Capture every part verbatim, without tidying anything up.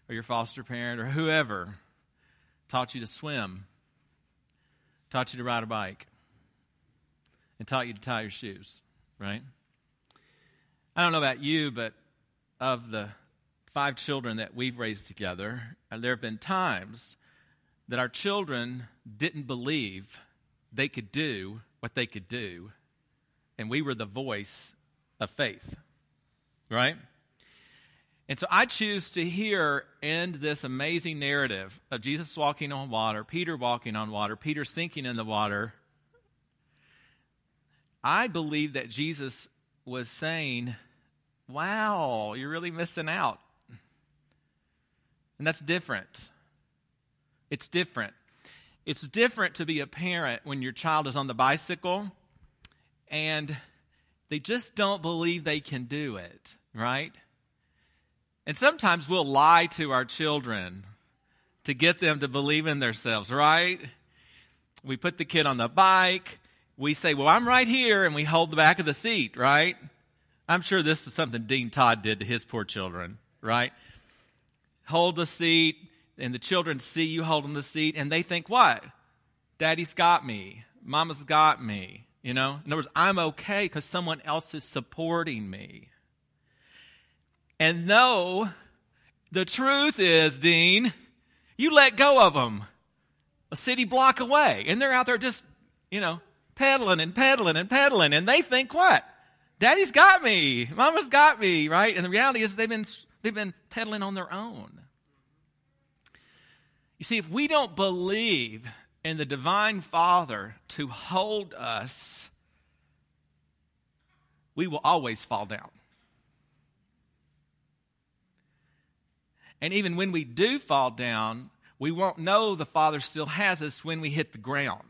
or your foster parent or whoever taught you to swim, taught you to ride a bike, and taught you to tie your shoes, right? I don't know about you, but of the five children that we've raised together, there have been times that our children didn't believe they could do what they could do, and we were the voice of faith, right? And so I choose to hear in this amazing narrative of Jesus walking on water, Peter walking on water, Peter sinking in the water. I believe that Jesus was saying, wow, you're really missing out. And that's different. It's different. It's different to be a parent when your child is on the bicycle and they just don't believe they can do it, right? And sometimes we'll lie to our children to get them to believe in themselves, right? We put the kid on the bike. We say, well, I'm right here, and we hold the back of the seat, right? I'm sure this is something Dean Todd did to his poor children, right? Hold the seat, and the children see you holding the seat, and they think, what? Daddy's got me. Mama's got me, you know? In other words, I'm okay because someone else is supporting me. And no, the truth is, Dean, you let go of them a city block away. And they're out there just, you know, pedaling and pedaling and pedaling. And they think what? Daddy's got me. Mama's got me, right? And the reality is they've been, they've been pedaling on their own. You see, if we don't believe in the divine Father to hold us, we will always fall down. And even when we do fall down, we won't know the Father still has us when we hit the ground.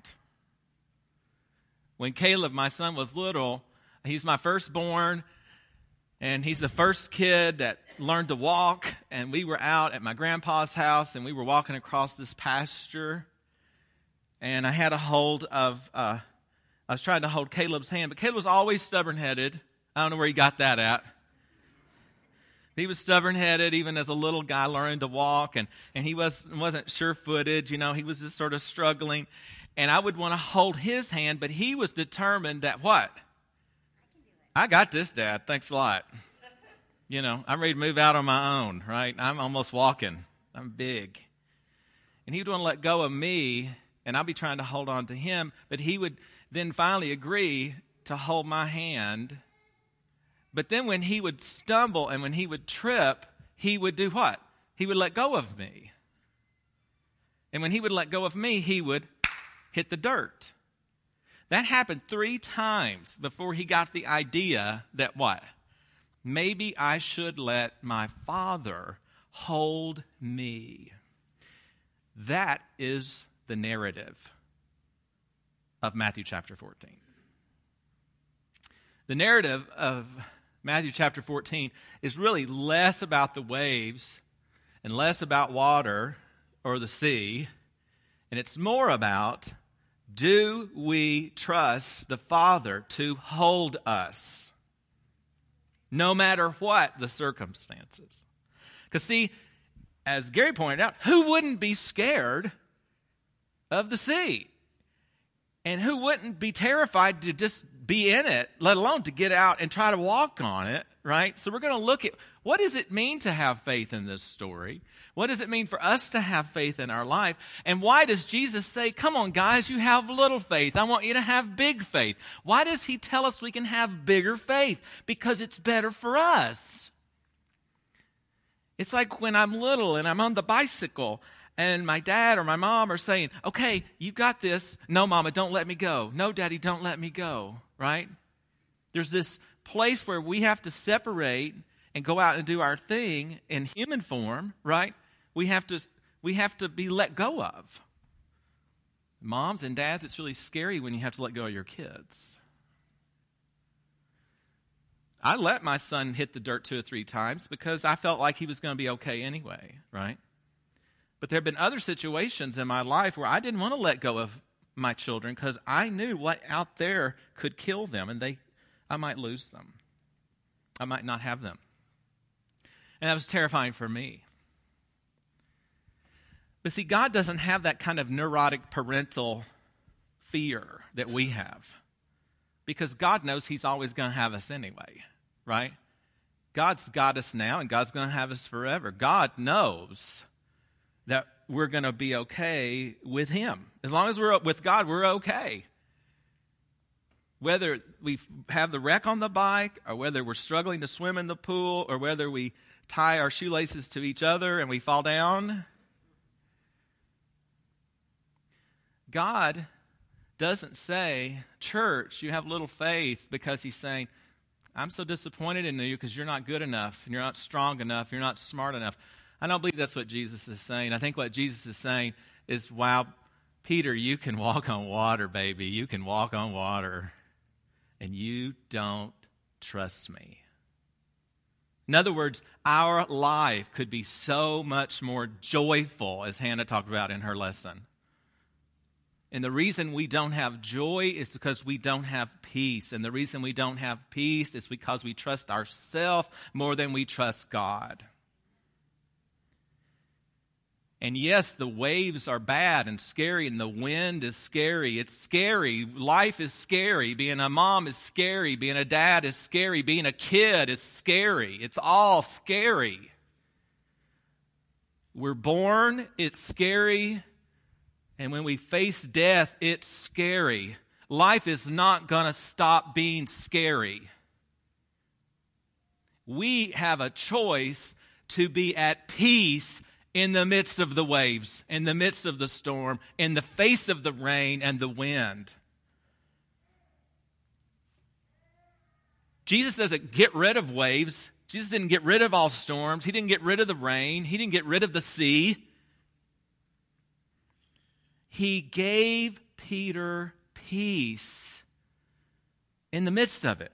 When Caleb, my son, was little, he's my firstborn, and he's the first kid that learned to walk, and we were out at my grandpa's house, and we were walking across this pasture, and I had a hold of, uh, I was trying to hold Caleb's hand, but Caleb was always stubborn-headed. I don't know where he got that at. He was stubborn-headed even as a little guy learning to walk, and, and he was, wasn't sure-footed, you know, he was just sort of struggling. And I would want to hold his hand, but he was determined that what? I got this, Dad. Thanks a lot. You know, I'm ready to move out on my own, right? I'm almost walking. I'm big. And he would want to let go of me, and I'll be trying to hold on to him, but he would then finally agree to hold my hand. But then when he would stumble and when he would trip, he would do what? He would let go of me. And when he would let go of me, he would hit the dirt. That happened three times before he got the idea that what? Maybe I should let my Father hold me. That is the narrative of Matthew chapter fourteen. The narrative of Matthew chapter fourteen is really less about the waves and less about water or the sea, and it's more about, do we trust the Father to hold us no matter what the circumstances? Because see, as Gary pointed out, who wouldn't be scared of the sea? And who wouldn't be terrified to just be in it, let alone to get out and try to walk on it, right? So we're going to look at, what does it mean to have faith in this story? What does it mean for us to have faith in our life? And why does Jesus say, come on, guys, you have little faith. I want you to have big faith. Why does he tell us we can have bigger faith? Because it's better for us. It's like when I'm little and I'm on the bicycle and my dad or my mom are saying, okay, you got this. No, Mama, don't let me go. No, Daddy, don't let me go, right? There's this place where we have to separate and go out and do our thing in human form, right? We have to we have to be let go of. Moms and dads, it's really scary when you have to let go of your kids. I let my son hit the dirt two or three times because I felt like he was going to be okay anyway, right? But there have been other situations in my life where I didn't want to let go of my children because I knew what out there could kill them, and they, I might lose them. I might not have them. And that was terrifying for me. But see, God doesn't have that kind of neurotic parental fear that we have. Because God knows he's always going to have us anyway, right? God's got us now, and God's going to have us forever. God knows that we're going to be okay with him. As long as we're with God, we're okay. Whether we have the wreck on the bike, or whether we're struggling to swim in the pool, or whether we tie our shoelaces to each other and we fall down, God doesn't say, church, you have little faith, because he's saying, I'm so disappointed in you because you're not good enough, and you're not strong enough, you're not smart enough. I don't believe that's what Jesus is saying. I think what Jesus is saying is, wow, Peter, you can walk on water, baby. You can walk on water, and you don't trust me. In other words, our life could be so much more joyful, as Hannah talked about in her lesson. And the reason we don't have joy is because we don't have peace. And the reason we don't have peace is because we trust ourselves more than we trust God. And yes, the waves are bad and scary, and the wind is scary. It's scary. Life is scary. Being a mom is scary. Being a dad is scary. Being a kid is scary. It's all scary. We're born, it's scary. And when we face death, it's scary. Life is not going to stop being scary. We have a choice to be at peace in the midst of the waves, in the midst of the storm, in the face of the rain and the wind. Jesus doesn't get rid of waves. Jesus didn't get rid of all storms. He didn't get rid of the rain. He didn't get rid of the sea. He gave Peter peace in the midst of it.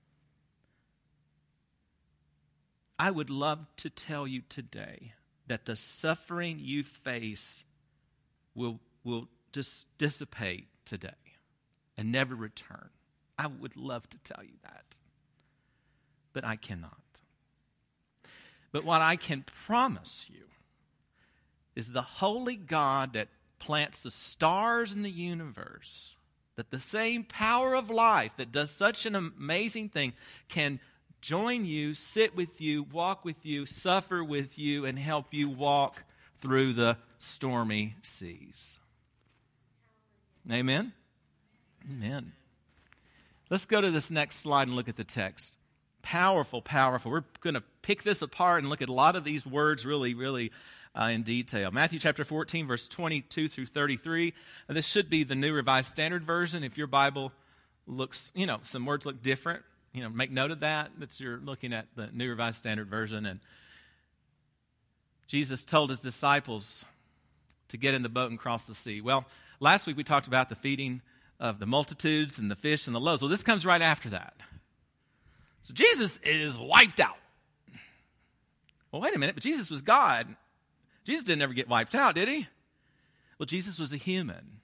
I would love to tell you today that the suffering you face will, will just dissipate today and never return. I would love to tell you that, but I cannot. But what I can promise you is the holy God that plants the stars in the universe, that the same power of life that does such an amazing thing can join you, sit with you, walk with you, suffer with you, and help you walk through the stormy seas. Amen? Amen. Let's go to this next slide and look at the text. Powerful, powerful. We're going to pick this apart and look at a lot of these words really, really Uh, in detail. Matthew chapter fourteen, verse twenty-two through thirty-three. Uh, this should be the New Revised Standard Version. If your Bible looks, you know, some words look different, you know, make note of that, that you're looking at the New Revised Standard Version. And Jesus told his disciples to get in the boat and cross the sea. Well, last week we talked about the feeding of the multitudes and the fish and the loaves. Well, this comes right after that. So Jesus is wiped out. Well, wait a minute, but Jesus was God. Jesus didn't ever get wiped out, did he? Well, Jesus was a human.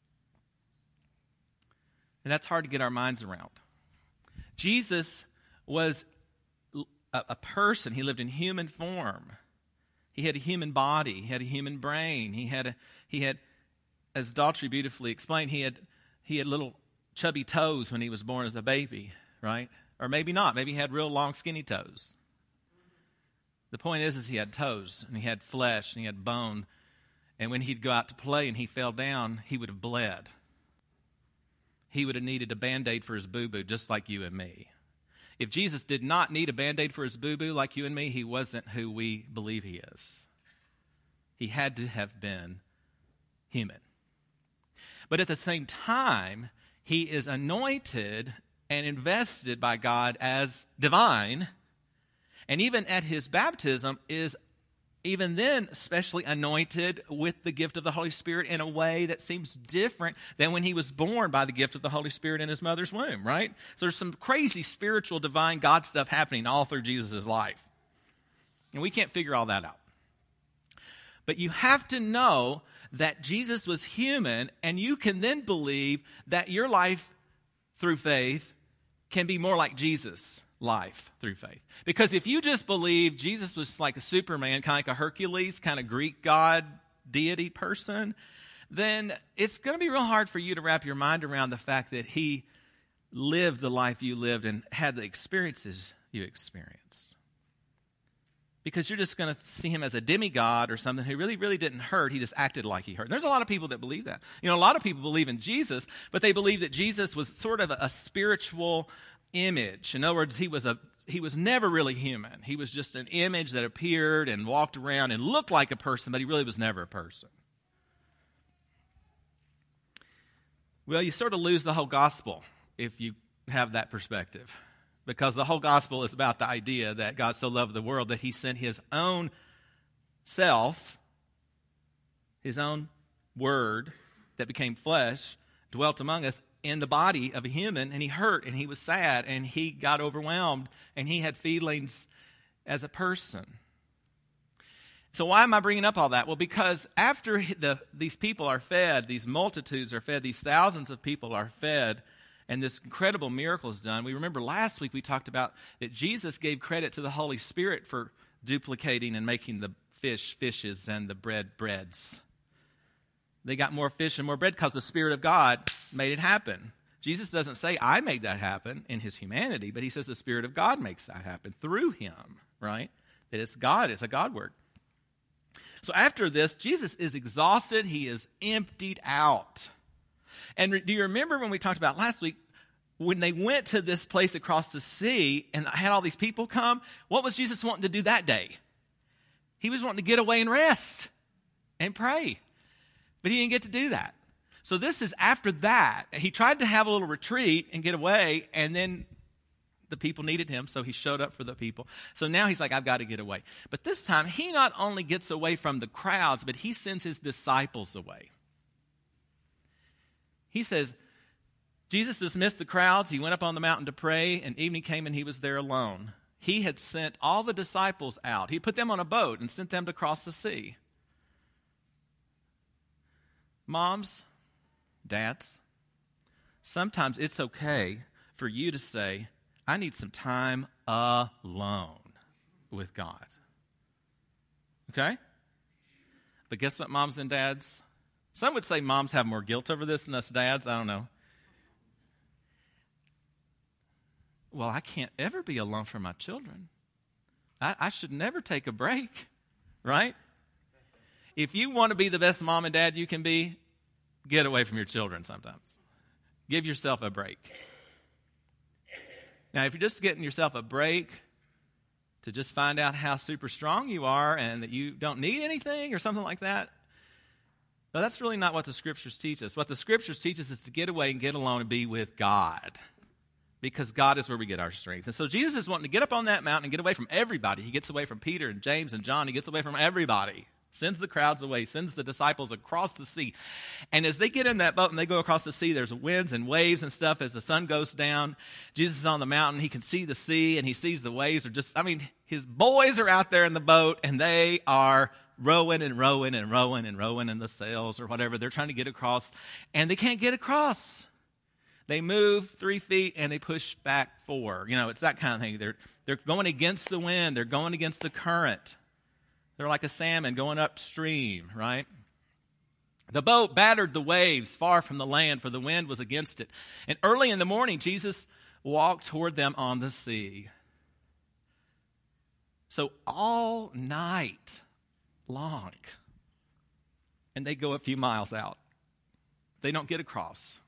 And that's hard to get our minds around. Jesus was a, a person. He lived in human form. He had a human body. He had a human brain. He had, a, he had, as Daughtry beautifully explained, he had, he had little chubby toes when he was born as a baby, right? Or maybe not. Maybe he had real long, skinny toes. The point is, is he had toes, and he had flesh, and he had bone. And when he'd go out to play and he fell down, he would have bled. He would have needed a Band-Aid for his boo-boo, just like you and me. If Jesus did not need a Band-Aid for his boo-boo like you and me, he wasn't who we believe he is. He had to have been human. But at the same time, he is anointed and invested by God as divine. And even at his baptism is even then especially anointed with the gift of the Holy Spirit in a way that seems different than when he was born by the gift of the Holy Spirit in his mother's womb, right? So there's some crazy spiritual, divine God stuff happening all through Jesus' life. And we can't figure all that out. But you have to know that Jesus was human, and you can then believe that your life through faith can be more like Jesus' life through faith. Because if you just believe Jesus was like a Superman, kind of like a Hercules, kind of Greek god deity person, then it's going to be real hard for you to wrap your mind around the fact that he lived the life you lived and had the experiences you experienced. Because you're just going to see him as a demigod or something who really, really didn't hurt. He just acted like he hurt. And there's a lot of people that believe that. You know, a lot of people believe in Jesus, but they believe that Jesus was sort of a, a spiritual image. In other words, he was a he was never really human. He was just an image that appeared and walked around and looked like a person, but he really was never a person. Well, you sort of lose the whole gospel if you have that perspective. Because the whole gospel is about the idea that God so loved the world that he sent his own self, his own word that became flesh, dwelt among us in the body of a human, and he hurt, and he was sad, and he got overwhelmed, and he had feelings as a person. So why am I bringing up all that? Well, because after the, these people are fed, these multitudes are fed, these thousands of people are fed, and this incredible miracle is done. We remember last week we talked about that Jesus gave credit to the Holy Spirit for duplicating and making the fish fishes and the bread breads. They got more fish and more bread because the Spirit of God made it happen. Jesus doesn't say, I made that happen in his humanity, but he says the Spirit of God makes that happen through him, right? That it's God, it's a God work. So after this, Jesus is exhausted. He is emptied out. And do you remember when we talked about last week, when they went to this place across the sea and had all these people come, what was Jesus wanting to do that day? He was wanting to get away and rest and pray. But he didn't get to do that. So this is after that. He tried to have a little retreat and get away, and then the people needed him, so he showed up for the people. So now he's like, I've got to get away. But this time, he not only gets away from the crowds, but he sends his disciples away. He says, Jesus dismissed the crowds. He went up on the mountain to pray, and evening came and he was there alone. He had sent all the disciples out. He put them on a boat and sent them to cross the sea. Moms, dads, sometimes it's okay for you to say, I need some time alone with God. Okay? But guess what, moms and dads? Some would say moms have more guilt over this than us dads. I don't know. Well, I can't ever be alone from my children. I, I should never take a break, right? If you want to be the best mom and dad you can be, get away from your children sometimes. Give yourself a break. Now, if you're just getting yourself a break to just find out how super strong you are and that you don't need anything or something like that, no, that's really not what the Scriptures teach us. What the Scriptures teach us is to get away and get alone and be with God, because God is where we get our strength. And so Jesus is wanting to get up on that mountain and get away from everybody. He gets away from Peter and James and John. He gets away from everybody. Sends the crowds away, sends the disciples across the sea. And as they get in that boat and they go across the sea, there's winds and waves and stuff as the sun goes down. Jesus is on the mountain. He can see the sea and he sees the waves are just, I mean, his boys are out there in the boat and they are rowing and rowing and rowing and rowing in the sails or whatever. They're trying to get across and they can't get across. They move three feet and they push back four. You know, it's that kind of thing. They're, they're going against the wind. They're going against the current. They're like a salmon going upstream, right? The boat battered the waves far from the land, for the wind was against it. And early in the morning, Jesus walked toward them on the sea. So all night long, and they go a few miles out. They don't get across.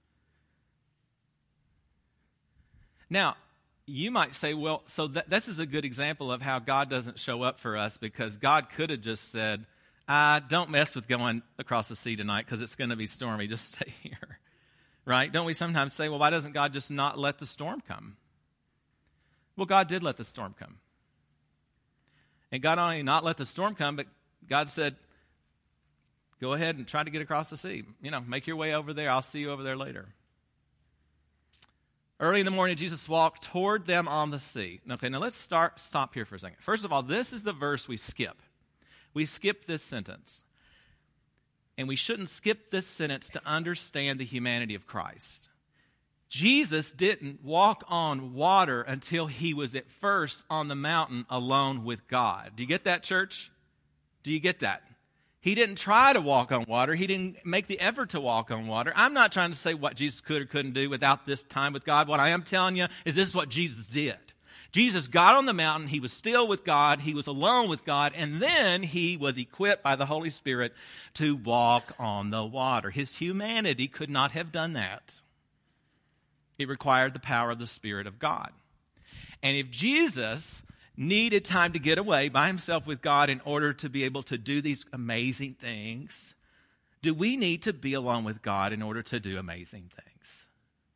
Now, you might say, well, so that, this is a good example of how God doesn't show up for us, because God could have just said, ah, don't mess with going across the sea tonight because it's going to be stormy. Just stay here, right? Don't we sometimes say, well, why doesn't God just not let the storm come? Well, God did let the storm come. And God not only not let the storm come, but God said, go ahead and try to get across the sea. You know, make your way over there. I'll see you over there later. Early in the morning, Jesus walked toward them on the sea. Okay, now let's start. stop here for a second. First of all, this is the verse we skip. We skip this sentence. And we shouldn't skip this sentence to understand the humanity of Christ. Jesus didn't walk on water until he was at first on the mountain alone with God. Do you get that, church? Do you get that? He didn't try to walk on water. He didn't make the effort to walk on water. I'm not trying to say what Jesus could or couldn't do without this time with God. What I am telling you is this is what Jesus did. Jesus got on the mountain. He was still with God. He was alone with God. And then he was equipped by the Holy Spirit to walk on the water. His humanity could not have done that. It required the power of the Spirit of God. And if Jesus needed time to get away by himself with God in order to be able to do these amazing things, do we need to be alone with God in order to do amazing things?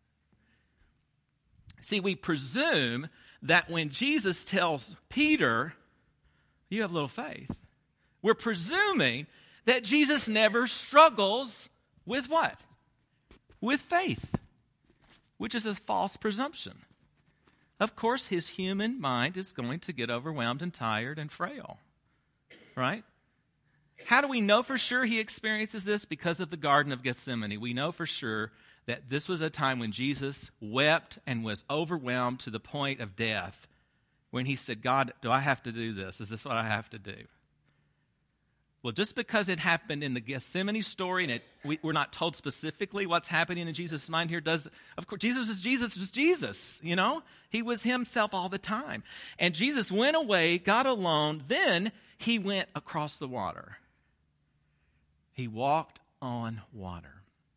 See, we presume that when Jesus tells Peter, you have little faith, we're presuming that Jesus never struggles with what? With faith, which is a false presumption. Of course, his human mind is going to get overwhelmed and tired and frail, right? How do we know for sure he experiences this? Because of the Garden of Gethsemane. We know for sure that this was a time when Jesus wept and was overwhelmed to the point of death, when he said, God, do I have to do this? Is this what I have to do? Well, just because it happened in the Gethsemane story, and it, we, we're not told specifically what's happening in Jesus' mind here, does, of course, Jesus is Jesus, is Jesus, you know? He was himself all the time. And Jesus went away, got alone, then he went across the water. He walked on water.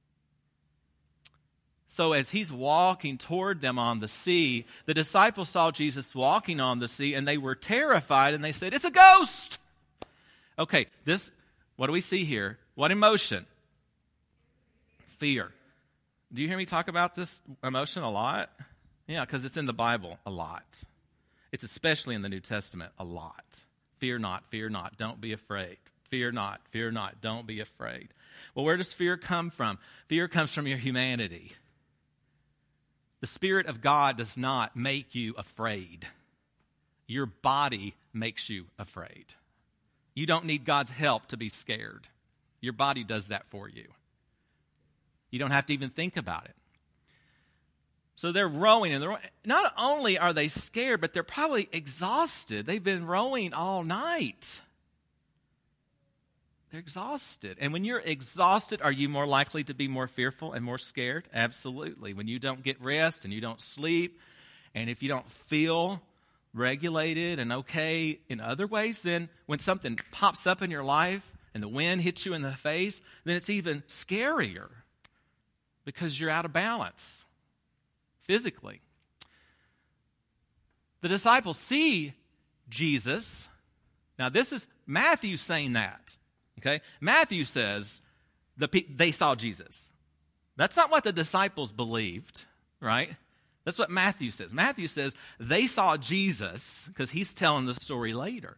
So as he's walking toward them on the sea, the disciples saw Jesus walking on the sea, and they were terrified, and they said, it's a ghost! Okay, this, what do we see here? What emotion? Fear. Do you hear me talk about this emotion a lot? Yeah, because it's in the Bible a lot. It's especially in the New Testament a lot. Fear not, fear not, don't be afraid. Fear not, fear not, don't be afraid. Well, where does fear come from? Fear comes from your humanity. The Spirit of God does not make you afraid. Your body makes you afraid. You don't need God's help to be scared. Your body does that for you. You don't have to even think about it. So they're rowing, and they're, not only are they scared, but they're probably exhausted. They've been rowing all night. They're exhausted. And when you're exhausted, are you more likely to be more fearful and more scared? Absolutely. When you don't get rest and you don't sleep, and if you don't feel regulated and okay in other ways, then when something pops up in your life and the wind hits you in the face, then it's even scarier because you're out of balance physically. The disciples see Jesus. Now this is Matthew saying that. Okay? Matthew says the pe- they saw Jesus. That's not what the disciples believed, right? That's what Matthew says. Matthew says they saw Jesus, because he's telling the story later.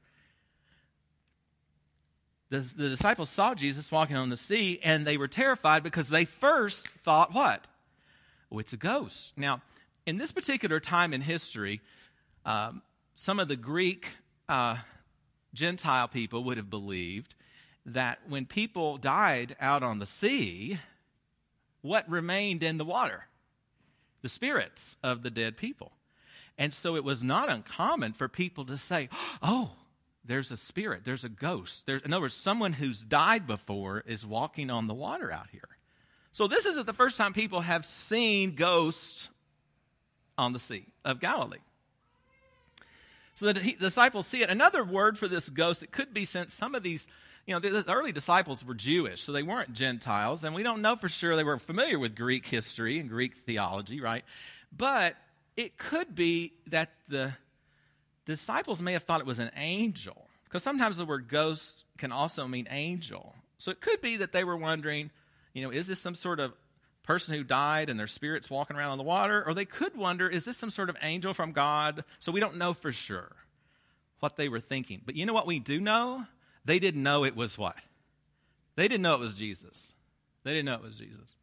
The, the disciples saw Jesus walking on the sea, and they were terrified because they first thought what? Oh, it's a ghost. Now, in this particular time in history, um, some of the Greek uh, Gentile people would have believed that when people died out on the sea, what remained in the water? The spirits of the dead people. And so it was not uncommon for people to say, oh, there's a spirit, there's a ghost. There's, in other words, someone who's died before is walking on the water out here. So this isn't the first time people have seen ghosts on the Sea of Galilee. So the disciples see it. Another word for this ghost, it could be, since some of these, you know, the early disciples were Jewish, so they weren't Gentiles, and we don't know for sure. They were familiar with Greek history and Greek theology, right? But it could be that the disciples may have thought it was an angel, because sometimes the word ghost can also mean angel. So it could be that they were wondering, you know, is this some sort of person who died and their spirit's walking around on the water? Or they could wonder, is this some sort of angel from God? So we don't know for sure what they were thinking. But you know what we do know? They didn't know it was what? They didn't know it was Jesus. They didn't know it was Jesus.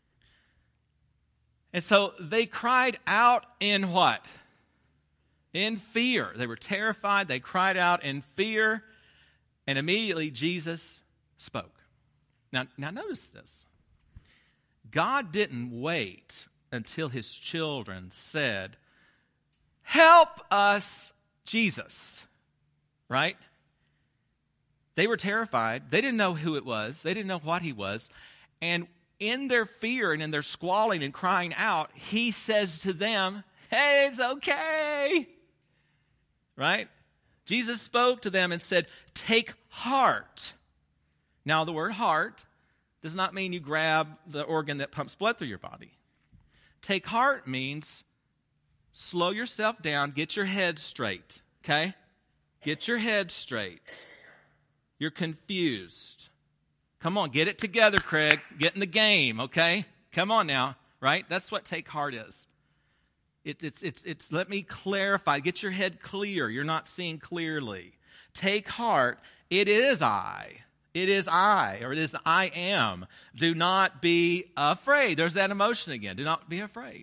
And so they cried out in what? In fear. They were terrified. They cried out in fear. And immediately Jesus spoke. Now, now notice this. God didn't wait until his children said, help us, Jesus. Right? They were terrified. They didn't know who it was. They didn't know what he was. And in their fear and in their squalling and crying out, he says to them, hey, it's okay. Right? Jesus spoke to them and said, take heart. Now, the word heart does not mean you grab the organ that pumps blood through your body. Take heart means slow yourself down, get your head straight, okay? Get your head straight. You're confused. Come on, get it together, Craig. Get in the game, okay? Come on now, right? That's what take heart is. It, it's, it's, it's, let me clarify. Get your head clear. You're not seeing clearly. Take heart. It is I. It is I, or it is the I am. Do not be afraid. There's that emotion again. Do not be afraid.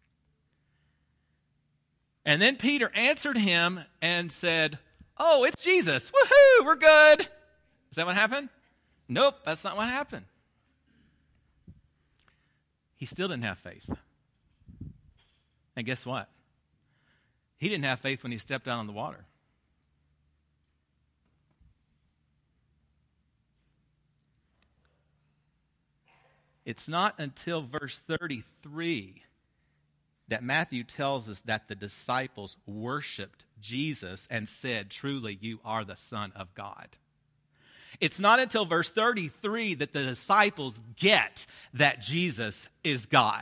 And then Peter answered him and said, oh, it's Jesus. Woohoo, we're good. Is that what happened? Nope, that's not what happened. He still didn't have faith. And guess what? He didn't have faith when he stepped out on the water. It's not until verse thirty-three that Matthew tells us that the disciples worshiped Jesus and said, truly, you are the Son of God. It's not until verse thirty-three that the disciples get that Jesus is God.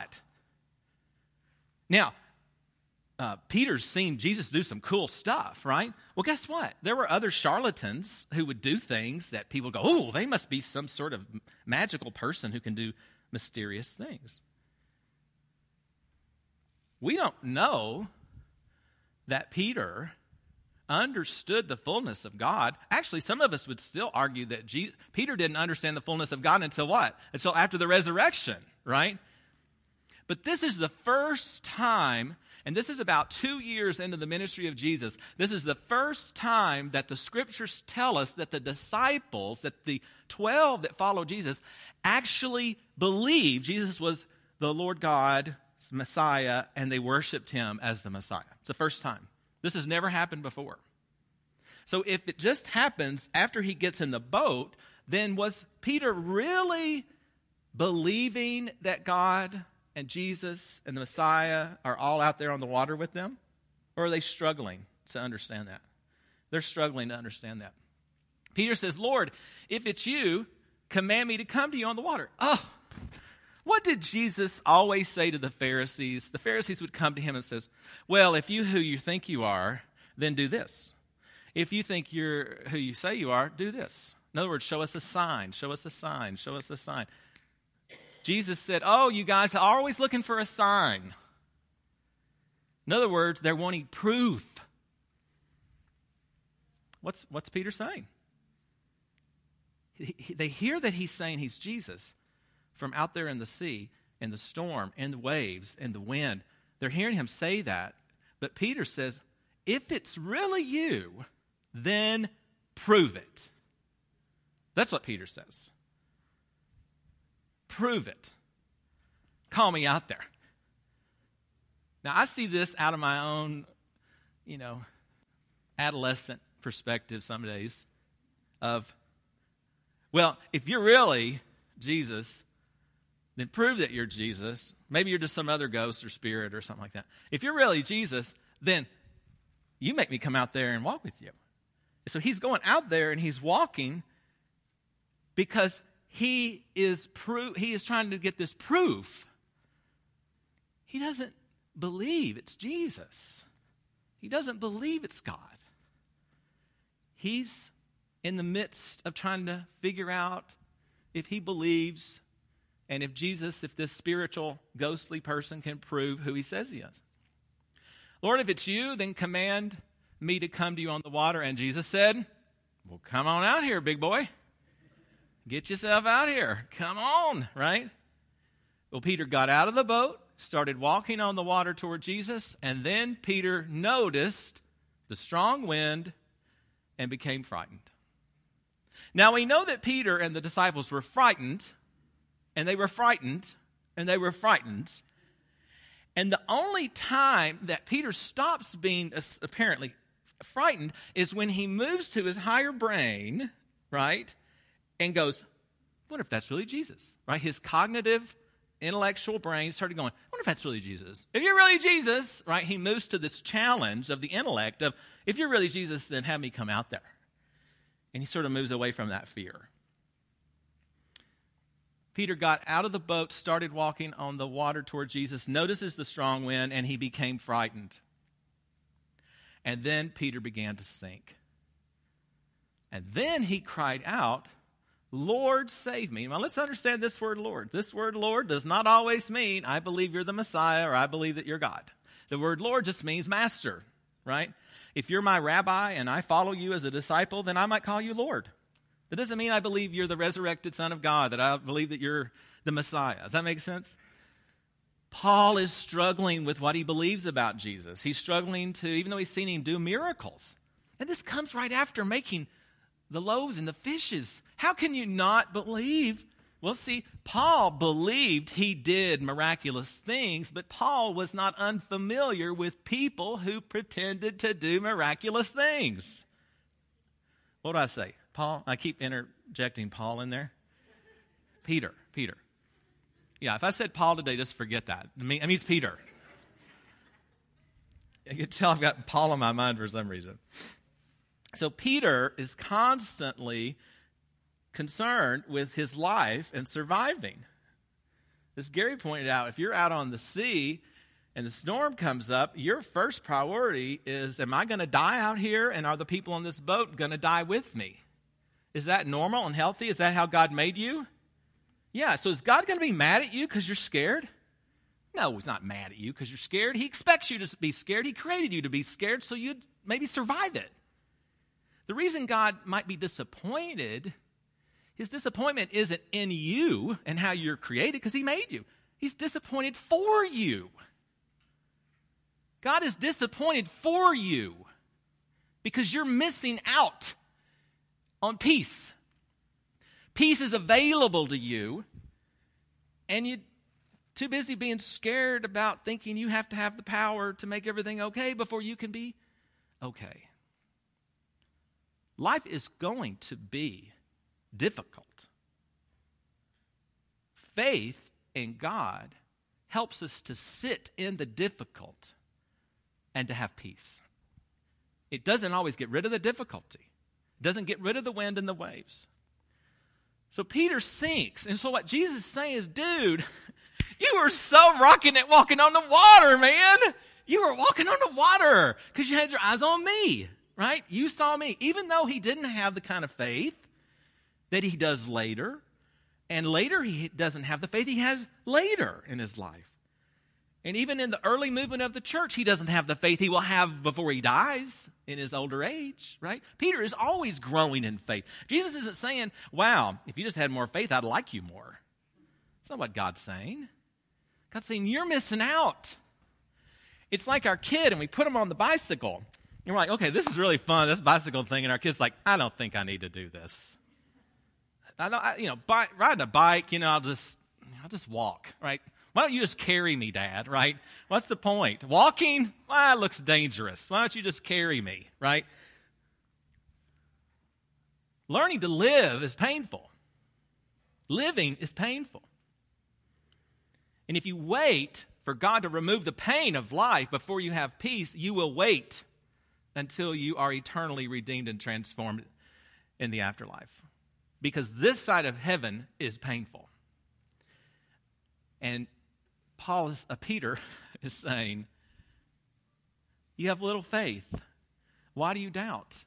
Now, uh, Peter's seen Jesus do some cool stuff, right? Well, guess what? There were other charlatans who would do things that people go, oh, they must be some sort of magical person who can do mysterious things. We don't know that Peter understood the fullness of God. Actually, some of us would still argue that Jesus, Peter didn't understand the fullness of God until what? Until after the resurrection, right? But this is the first time, and this is about two years into the ministry of Jesus, this is the first time that the scriptures tell us that the disciples, that the twelve that followed Jesus, actually believed Jesus was the Lord God, Messiah, and they worshiped him as the Messiah. It's the first time. This has never happened before. So if it just happens after he gets in the boat, then was Peter really believing that God and Jesus and the Messiah are all out there on the water with them? Or are they struggling to understand that? They're struggling to understand that. Peter says, Lord, if it's you, command me to come to you on the water. Oh, what did Jesus always say to the Pharisees? The Pharisees would come to him and says, well, if you who you think you are, then do this. If you think you're who you say you are, do this. In other words, show us a sign, show us a sign, show us a sign. Jesus said, oh, you guys are always looking for a sign. In other words, they're wanting proof. What's, what's Peter saying? He, he, they hear that he's saying he's Jesus from out there in the sea, in the storm, in the waves, in the wind. They're hearing him say that. But Peter says, if it's really you, then prove it. That's what Peter says. Prove it. Call me out there. Now, I see this out of my own, you know, adolescent perspective some days of, well, if you're really Jesus, then prove that you're Jesus. Maybe you're just some other ghost or spirit or something like that. If you're really Jesus, then you make me come out there and walk with you. So he's going out there and he's walking because he is pro- he is trying to get this proof. He doesn't believe it's Jesus. He doesn't believe it's God. He's in the midst of trying to figure out if he believes and if Jesus, if this spiritual, ghostly person can prove who he says he is. Lord, if it's you, then command me to come to you on the water. And Jesus said, well, come on out here, big boy. Get yourself out here. Come on, right? Well, Peter got out of the boat, started walking on the water toward Jesus, and then Peter noticed the strong wind and became frightened. Now, we know that Peter and the disciples were frightened, and they were frightened, and they were frightened. And the only time that Peter stops being apparently frightened is when he moves to his higher brain right? And goes, I wonder if that's really Jesus, right? His cognitive, intellectual brain started going, I wonder if that's really Jesus. If you're really Jesus, right, he moves to this challenge of the intellect of, if you're really Jesus, then have me come out there. And he sort of moves away from that fear. Peter got out of the boat, started walking on the water toward Jesus, notices the strong wind, and he became frightened. And then Peter began to sink. And then he cried out, Lord, save me. Now let's understand this word Lord. This word Lord does not always mean I believe you're the Messiah or I believe that you're God. The word Lord just means master, right? If you're my rabbi and I follow you as a disciple, then I might call you Lord. That doesn't mean I believe you're the resurrected Son of God, that I believe that you're the Messiah. Does that make sense? Paul is struggling with what he believes about Jesus. He's struggling to, even though he's seen him do miracles. And this comes right after making the loaves and the fishes. How can you not believe? Well, see, Paul believed he did miraculous things, but Paul was not unfamiliar with people who pretended to do miraculous things. What do I say? Paul? I keep interjecting Paul in there. Peter, Peter. Yeah, if I said Paul today, just forget that. I mean, I mean it's Peter. You can tell I've got Paul on my mind for some reason. So Peter is constantly concerned with his life and surviving. As Gary pointed out, if you're out on the sea and the storm comes up, your first priority is, am I going to die out here, and are the people on this boat going to die with me? Is that normal and healthy? Is that how God made you? Yeah, so is God going to be mad at you because you're scared? No, he's not mad at you because you're scared. He expects you to be scared. He created you to be scared so you'd maybe survive it. The reason God might be disappointed, his disappointment isn't in you and how you're created because he made you. He's disappointed for you. God is disappointed for you because you're missing out on peace. Peace is available to you, and you're too busy being scared about thinking you have to have the power to make everything okay before you can be okay. Life is going to be difficult. Faith in God helps us to sit in the difficult and to have peace. It doesn't always get rid of the difficulty. It doesn't get rid of the wind and the waves. So Peter sinks. And so what Jesus is saying is, dude, you were so rocking it walking on the water, man. You were walking on the water because you had your eyes on me, right? You saw me. Even though he didn't have the kind of faith that he does later, and later he doesn't have the faith he has later in his life. And even in the early movement of the church, he doesn't have the faith he will have before he dies in his older age, right? Peter is always growing in faith. Jesus isn't saying, wow, if you just had more faith, I'd like you more. That's not what God's saying. God's saying, you're missing out. It's like our kid, and we put him on the bicycle. And we're like, okay, this is really fun, this bicycle thing. And our kid's like, I don't think I need to do this. I don't, I, you know, bike, riding a bike, you know, I'll just, I'll just walk, right? Why don't you just carry me, Dad, right? What's the point? Walking? Well, it looks dangerous. Why don't you just carry me, right? Learning to live is painful. Living is painful. And if you wait for God to remove the pain of life before you have peace, you will wait until you are eternally redeemed and transformed in the afterlife. Because this side of heaven is painful. And Paul is, uh, Peter is saying, you have little faith. Why do you doubt?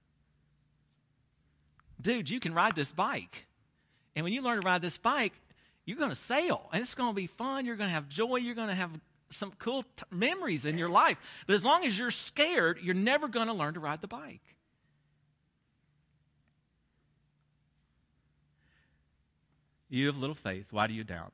Dude, you can ride this bike. And when you learn to ride this bike, you're going to sail. And it's going to be fun. You're going to have joy. You're going to have some cool t- memories in your life. But as long as you're scared, you're never going to learn to ride the bike. You have little faith. Why do you doubt?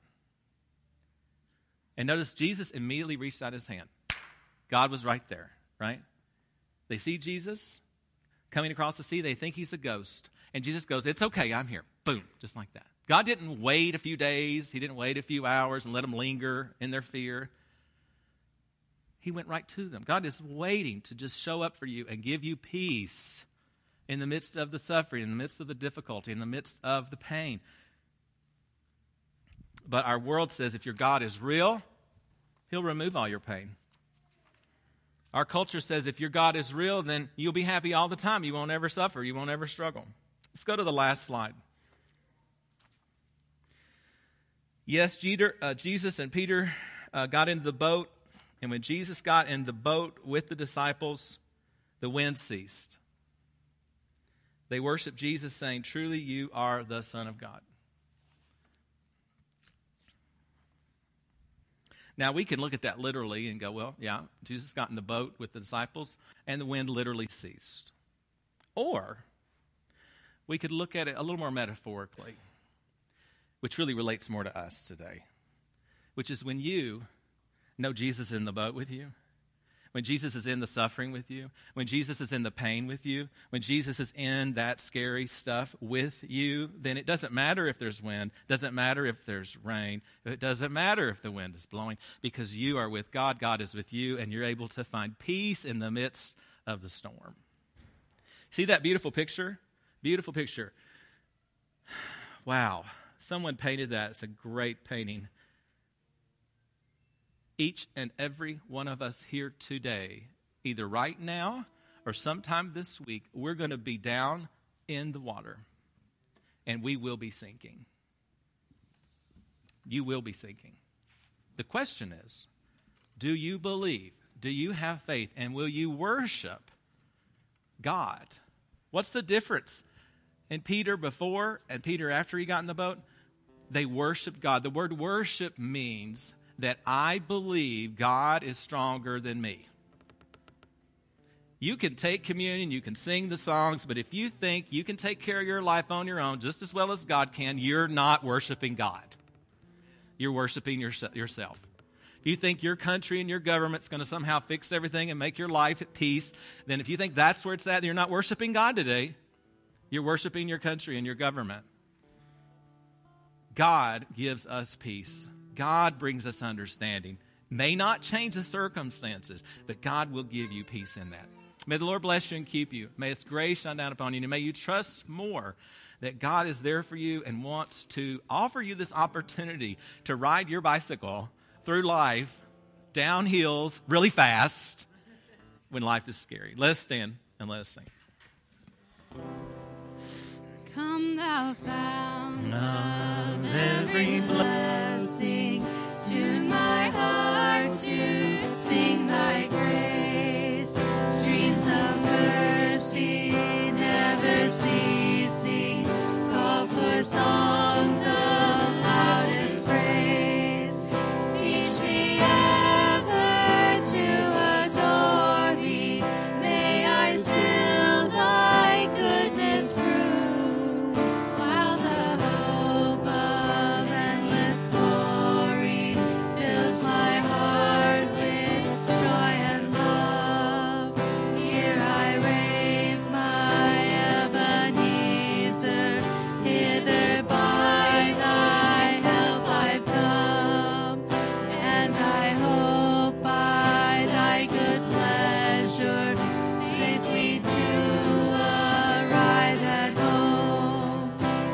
And notice Jesus immediately reached out his hand. God was right there, right? They see Jesus coming across the sea. They think he's a ghost. And Jesus goes, it's okay, I'm here. Boom, just like that. God didn't wait a few days. He didn't wait a few hours and let them linger in their fear. He went right to them. God is waiting to just show up for you and give you peace in the midst of the suffering, in the midst of the difficulty, in the midst of the pain. But our world says if your God is real, he'll remove all your pain. Our culture says if your God is real, then you'll be happy all the time. You won't ever suffer. You won't ever struggle. Let's go to the last slide. Yes, Jeter, uh, Jesus and Peter uh, got into the boat, and when Jesus got in the boat with the disciples, the wind ceased. They worshiped Jesus, saying, "Truly you are the Son of God." Now, we can look at that literally and go, well, yeah, Jesus got in the boat with the disciples, and the wind literally ceased. Or we could look at it a little more metaphorically, which really relates more to us today, which is when you know Jesus in the boat with you, when Jesus is in the suffering with you, when Jesus is in the pain with you, when Jesus is in that scary stuff with you, then it doesn't matter if there's wind, doesn't matter if there's rain, it doesn't matter if the wind is blowing, because you are with God, God is with you, and you're able to find peace in the midst of the storm. See that beautiful picture? Beautiful picture. Wow. Someone painted that. It's a great painting. Each and every one of us here today, either right now or sometime this week, we're going to be down in the water, and we will be sinking. You will be sinking. The question is, do you believe? Do you have faith? And will you worship God? What's the difference in Peter before and Peter after he got in the boat? They worshiped God. The word worship means that I believe God is stronger than me. You can take communion, you can sing the songs, but if you think you can take care of your life on your own just as well as God can, you're not worshiping God. You're worshiping your, yourself. If you think your country and your government's going to somehow fix everything and make your life at peace, then if you think that's where it's at, you're not worshiping God today. You're worshiping your country and your government. God gives us peace. God brings us understanding. May not change the circumstances, but God will give you peace in that. May the Lord bless you and keep you. May His grace shine down upon you. And may you trust more that God is there for you and wants to offer you this opportunity to ride your bicycle through life, down hills, really fast, when life is scary. Let us stand and let us sing. Come thou fast.